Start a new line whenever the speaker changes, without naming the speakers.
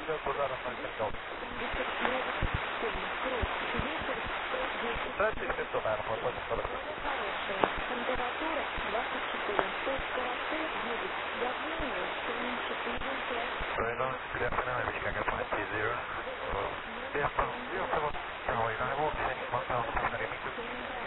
идет ударом 0,5. Здравствуйте, Христов, аэропорт, 840.
Температура 24. По скорости будет давление 7,4.
Right, good afternoon, Chicago Flight 30. Good afternoon, 07 Tower, I will be sending 1,500 meters.